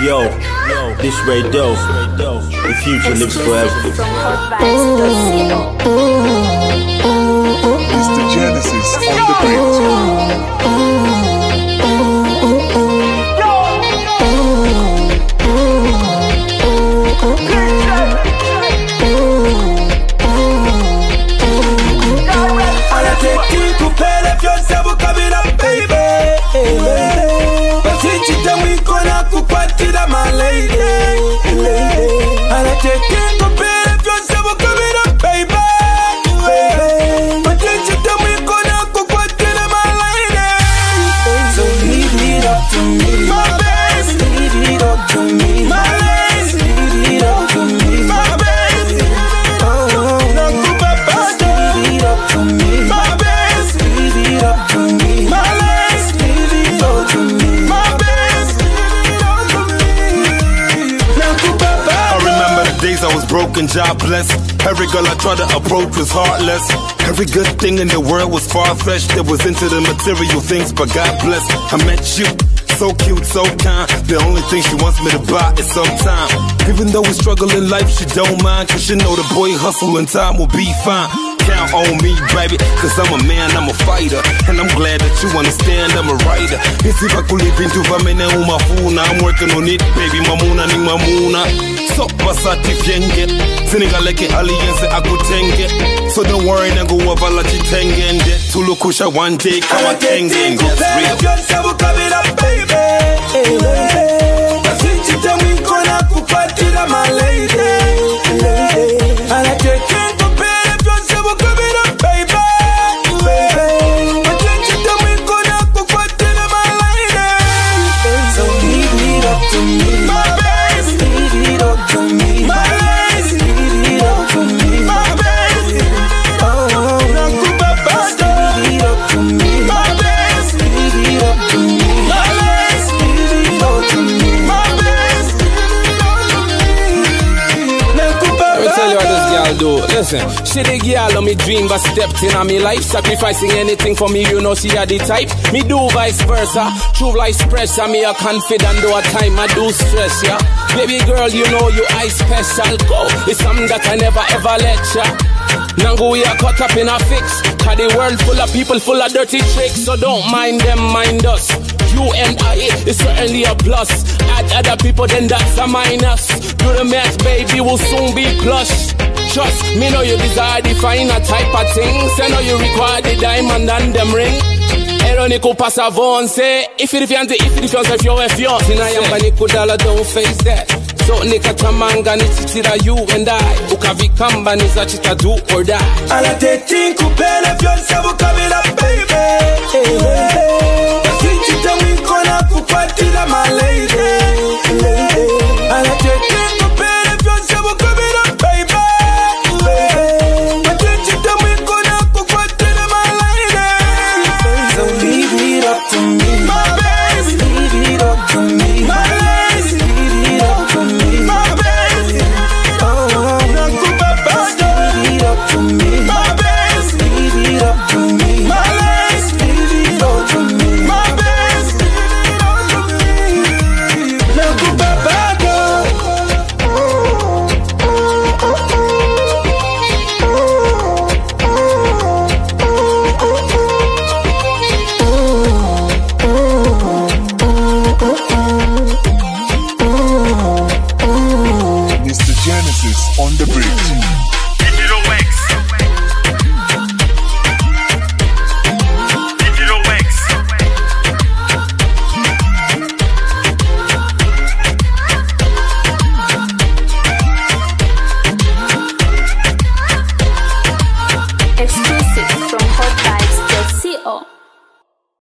Yo, this radio, the future lives forever. It's the Genesis on the beat. My lady, and I take it to bed if you're never coming up, baby. But then you tell me gonna go what did my lady? So leave it up to me, my baby. Leave it up to me, my lady. Leave it up to me, my baby. Oh, now go back, leave it up to me, my baby. Leave it up to me, my lady. Leave it up to me, my baby. Days I was broken, jobless. Every girl I tried to approach was heartless. Every good thing in the world was far-fetched. That was into the material things, but God bless. I met you, so cute, so kind. The only thing she wants me to buy is some time. Even though we struggle in life, she don't mind. Cause she know the boy hustle and time will be fine. Count on me, baby, cause I'm a man, I'm a fighter. And I'm glad that you understand I'm a writer. Isi bakulipintu vamene umafuna. I'm working on it, baby, mamuna ni mamuna. So basati vyenge Sinigaleke aliyense akutenge. So don't worry, nangu wavala chitenge. Tulukusha one day, kawa kenge. That's real. My lady, and I take it to bed if you're never coming up, baby. But then you tell me gonna go what did my lady? So leave it up to me, my baby. Leave it up to me, my lady. Leave it up to me, my baby. Oh, now go back, leave it up to me, my baby. Leave it up to me, my lady. Leave it up to me, my baby. Tell you what this girl do. Listen, she the girl on me dream but stepped in on me life. Sacrificing anything for me, you know she are the type. Me do vice versa. True life's pressure. Me a confident though at time I do stress, yeah. Baby girl, you know you I special. Go, it's something that I never ever let ya. Nangu we are caught up in a fix. Cause the world full of people full of dirty tricks. So don't mind them, mind us. You and I is certainly a plus. Add other people, then that's a minus. Do the math, baby, will soon be plush. Trust me, know you desire the finer type of things. I know you require the diamond and them ring. Eronico passa avance. If you fiance, if you fiance, if you're Tina Yambanico dollar, don't face that. So Nika Tamanga, Nitira, you and I. Ukavi Kamba, Nizachita, do or die. And I take you, if you're never coming up, baby. My lady.